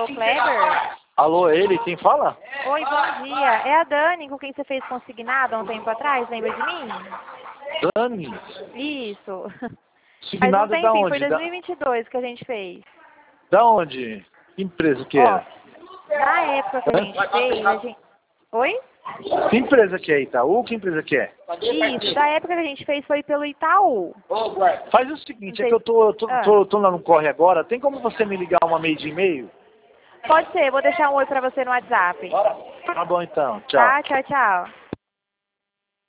Alô, Kleber? Alô, ele? Quem fala? Oi, bom dia. É a Dani com quem você fez consignado há um tempo atrás, lembra de mim? Dani? Isso. Faz um Signado da tempinho, foi onde? 2022 que a gente fez. Da onde? Que empresa que Ó, é? na época que a gente fez, a gente... Oi? Que empresa que é, Itaú? Que empresa que é? Isso, da época que a gente fez foi pelo Itaú. Faz o seguinte, é que eu tô lá no corre agora, tem como você me ligar uma meia de e-mail? Pode ser, vou deixar um oi pra você no WhatsApp. Tá bom então, tchau. Tá, tchau, tchau.